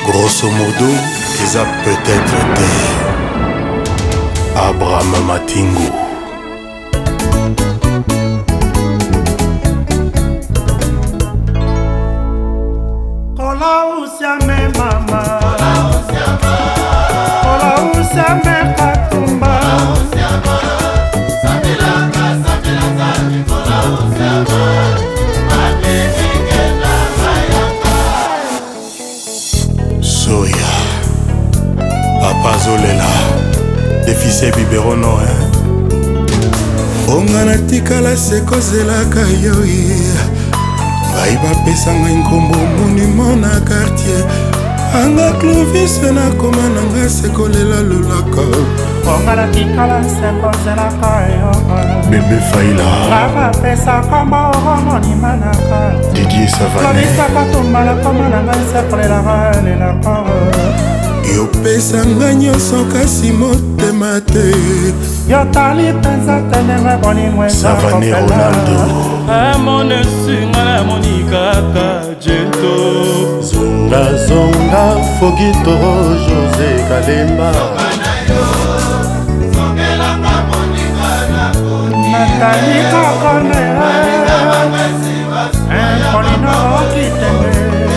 Grosso modo, eza peut-être te Abraham Matingu. Kola usiame mama, kola usiame katumba, Soya Papa Zolela Defise biberono Onga natikala sekozelaka yoi Ngai bapesa ngai nkombo monument na quartier Anga Clovis nakoma nanga sekolela lolaka onga natikala sekozelaka yoi Bébé Faila bapesa kombo monima na quartier Didier Savane Lolisaka tumbala koma nanga sekolelaka lelaka yopesa nga nyonso kasi motema te yotali mpenza tenenge bolingo Savane Ronaldo amonesinga namoni kaka jento zongazonga Fogito José Kalemba Natali kakone Polino okitenge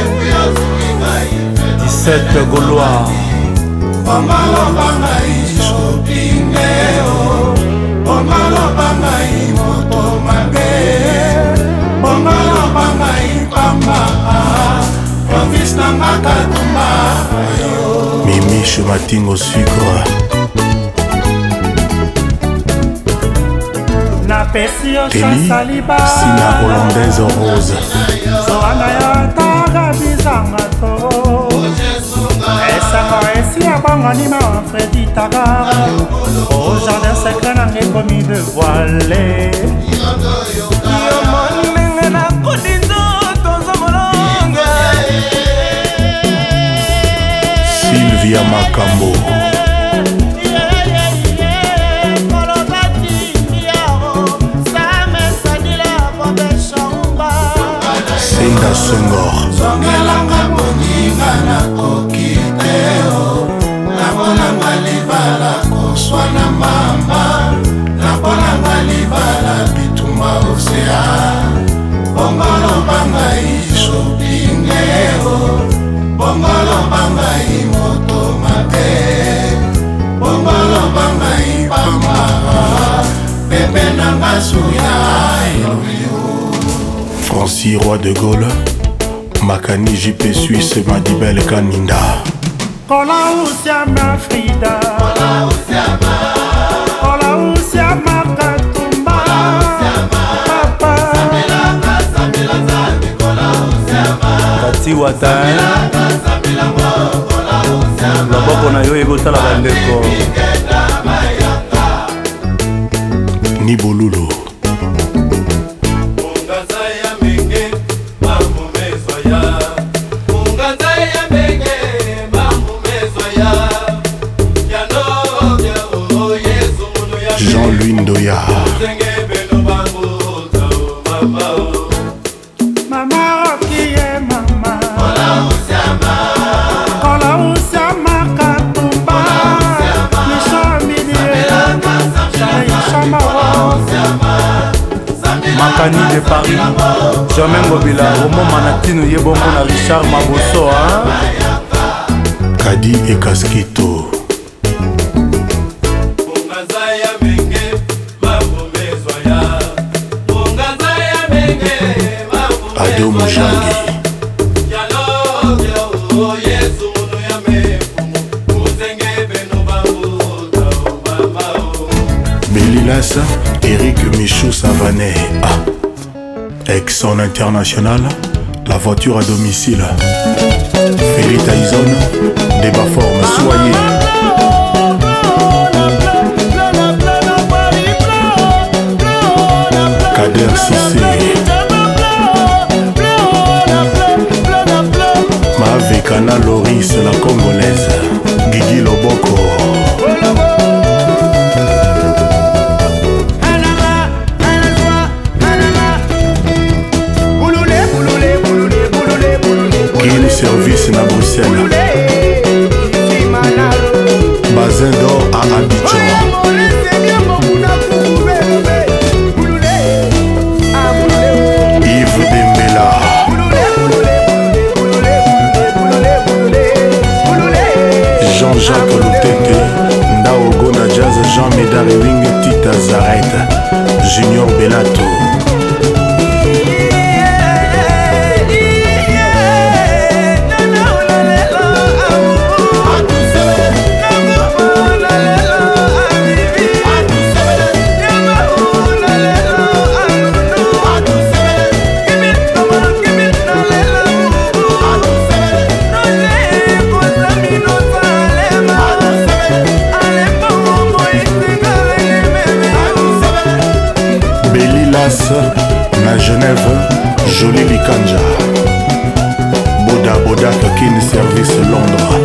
17 Gaulois Omaloba ngai shoppingeo Omaloba ngai moto mabe Omaloba ngai pamba Province na makatumba Mimiche Matingo Sucre Napesi yo Teli saliba Sina Hollandaise Rose Soana ya taga bizanga to Esango esi ya banganima wa Freddy Tagar Au jardin secret na ngekomi de voile yomoni ndenge nakodi nzoto nzomolonga Sylvia Makambo Senda Senghor Zongelanga moninga na kokiteo Naponanga libala koswana mamba Naponanga libala bitumba osea Bongolo bangai shoppingeo Bongolo bangai moto mabe Bongolo bangai pamba Bebe nanga suya iluvio Francis Roy de Gaulle Makani JP Suisse Madibel Kaninda Kola usiama Frida Kola usiama Katumba Papa kati wata loboko na yo ekotala bandeko Ni Bolulu Jean-Louis Ndoya Mama okiye mama Kola usiama Katumba Misha milie Shama Makani de Paris Germain Ngobila Romo Manatino Yebongo na Richard Maboso Kadi et Casquito Ado Mujangi Belilas Eric Michaud Savanet Exxon International La voiture à domicile Ferry Tyson Débat forme soyez Kader Sissé Mavekana Loris la Congolaise Guigui Loboko na Bruxelles. Bazin d'or à Abidjan. Yves Dembela. Jean-Jacques Loutete. Ndaogo na jazz. Jean Médard Wing Tita Zarette. Junior Bellato. Na Genève, Jolie Likanja. Boda Boda Kin Service Londres.